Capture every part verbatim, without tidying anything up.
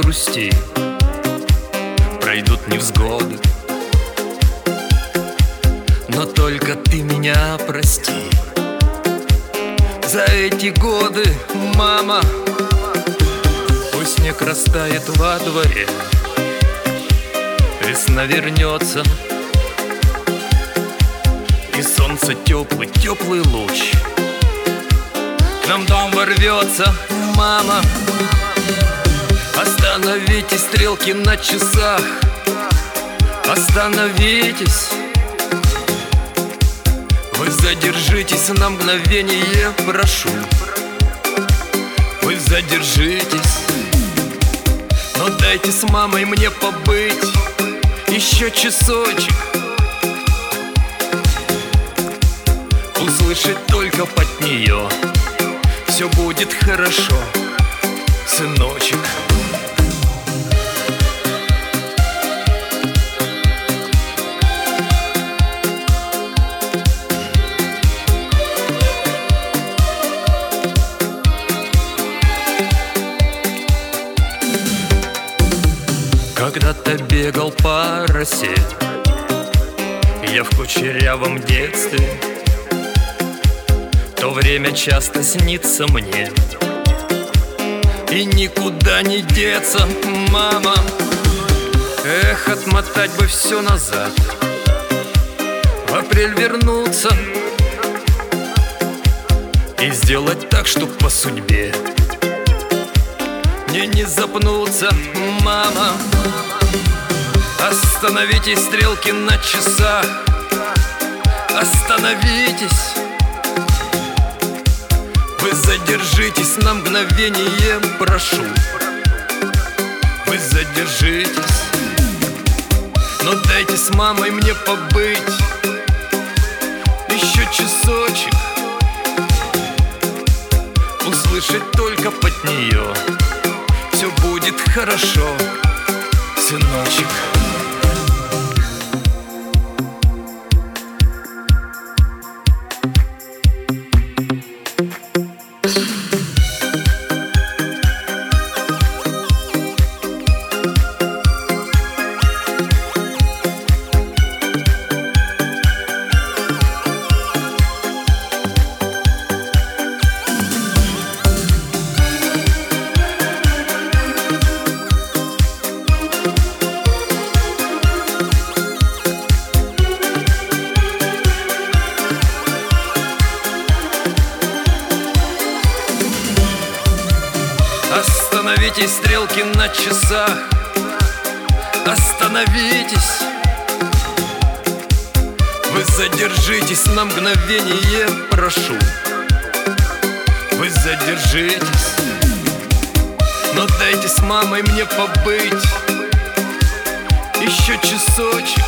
грусти, пройдут невзгоды, но только ты меня прости. За эти годы, мама, пусть снег растает во дворе, весна вернется, и солнце теплый, теплый луч к нам в дом ворвется, мама. Остановите стрелки на часах, остановитесь. Вы задержитесь на мгновение, прошу. Вы задержитесь, но дайте с мамой мне побыть еще часочек, услышать только под нее: все будет хорошо, сыночек. Когда-то бегал по росе я в кучерявом детстве. То время часто снится мне, и никуда не деться, мама. Эх, отмотать бы все назад, в апрель вернуться и сделать так, чтоб по судьбе мне не запнуться, мама. Остановитесь стрелки на часах, остановитесь. Вы задержитесь на мгновение, прошу. Вы задержитесь, но дайте с мамой мне побыть еще часочек, услышать только под нее: все будет хорошо, сыночек. Остановитесь стрелки на часах, остановитесь. Вы задержитесь на мгновение, прошу. Вы задержитесь, но дайте с мамой мне побыть еще часочек,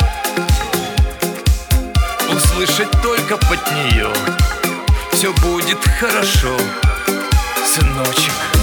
услышать только под нее: все будет хорошо, сыночек.